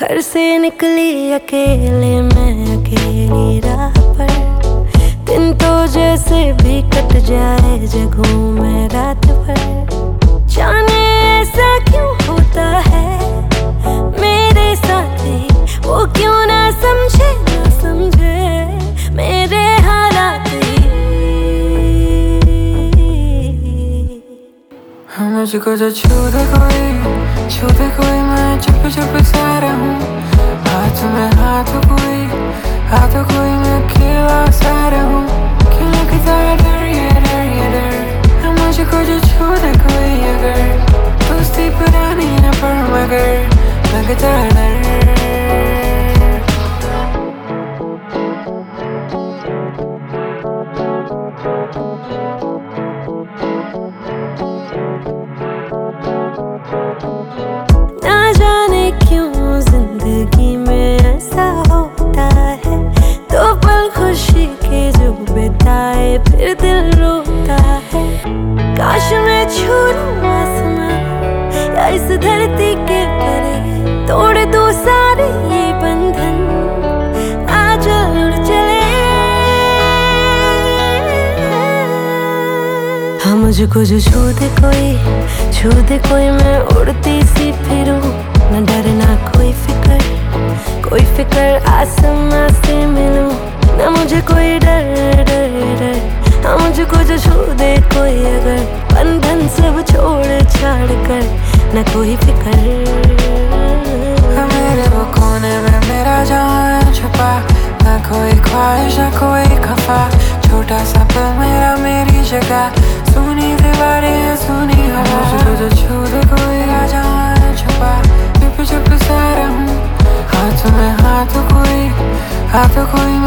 घर से निकली अकेले मैं अकेली राह पर, दिन तो जैसे भी कट जाए जगूं मैं रात भर। जाने ऐसा क्यों होता है मेरे साथ ही, वो क्यों ना समझे मेरे हालात ही। मुझको जो छू दे कोई मैं चुप चुप सा रहूं। हाथ में हाथ कोई मैं अकेला सा रहूं। क्यों लगता है डर ये डर। मुझको जो छू दे कोई अगर, दोस्ती पुरानी न पर मगर लगता है डर। जिंदगी में ऐसा होता है, दो पल खुशी के जो बिताए फिर दिल रोता है। काश मैं छू लूं आसमां या इस धरती के परे, तोड़ दो सारे ये बंधन, आज उड़ चले। हाँ मुझको जो छू दे कोई मैं उड़ती सी फिरूं। न डर ना कोई फिक्र आसमां से मिलूं। न मुझे कोई डर। हाँ मुझको जो छू दे कोई अगर, बंधन सब छोड़ छाड़ कर न कोई फिक्र। मेरे वो कोने में मेरा जान छुपा, न कोई ख्वाहिश न कोई खफा। छोटा सा पल मेरा मेरी जगह, सुनी दीवारें हैं सुनी हवा। मुझको जो छू दे कोई जान छुपा, चुप चुप सा रहूं। हाथ में हाथ कोई